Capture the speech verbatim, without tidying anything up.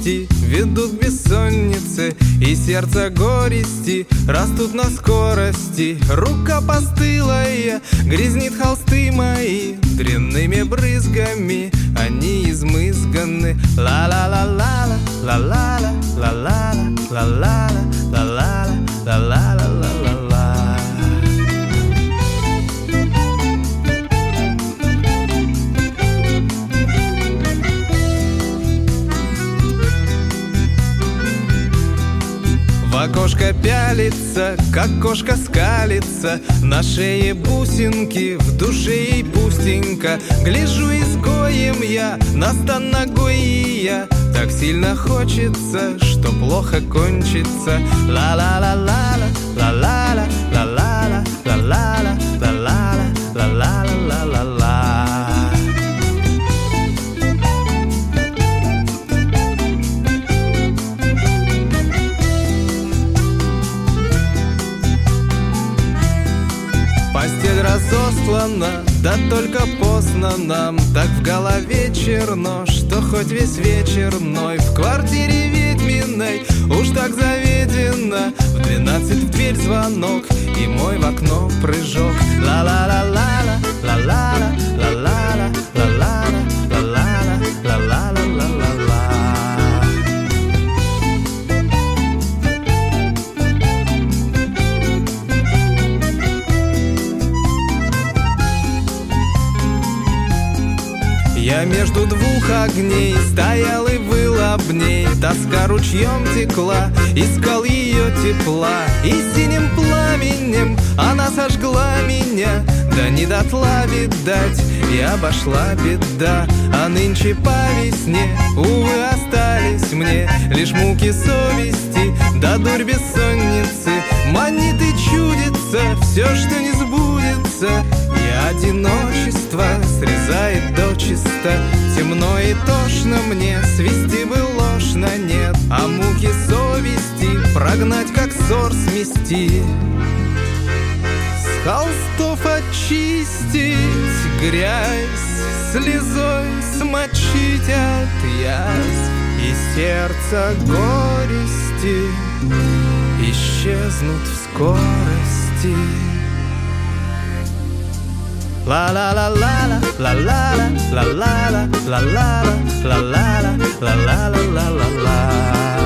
совести ведут к бессоннице, и сердце горести растут на скорости. Рука постылая грязнит холсты мои дрянными брызгами, они измызганы. Ла-ла-ла-ла-ла, ла-ла-ла, ла-ла-ла, ла-ла-ла, ла-ла-ла, ла-ла-ла-ла-ла. В окошко пялится, как кошка скалится, на шее бусинки, в душе ей пустенько. Гляжу изгоем я, на стан ногой и я, так сильно хочется, что плохо кончится. Ла-ла-ла-ла-ла, ла-ла-ла, ла-ла-ла, ла-ла-ла, ла-ла-ла, ла-ла-ла-ла-ла. Постель разослана, да только поздно нам. Так в голове черно, что хоть весь вечер ной. В квартире ведьминой уж так заведено, в двенадцать в дверь звонок и мой в окно прыжок. Ла-ла-ла-ла-ла, ла-ла-ла, ла-ла-ла, ла-ла-ла, ла-ла-ла, ла-ла-ла-ла-ла. Я между двух огней стоял и выл об ней. Тоска ручьем текла, искал ее тепла, и синим пламенем она сожгла меня. Да не дотла, видать, и обошла беда. А нынче по весне, увы, остались мне лишь муки совести, да дурь бессонницы. Манит и чудится все, что не сбудется, и одиночество срезает дочисто. Темно и тошно мне, свести бы ложно нет, а муки совести прогнать, как ссор смести. С холстов очистить грязь, слезой смочить от язв, и сердце горести исчезнут в скорости. Ла-ла-ла-ла-ла, ла-ла-ла, ла-ла-ла, ла-ла-ла, ла-ла-ла, ла-ла-ла-ла-ла-ла.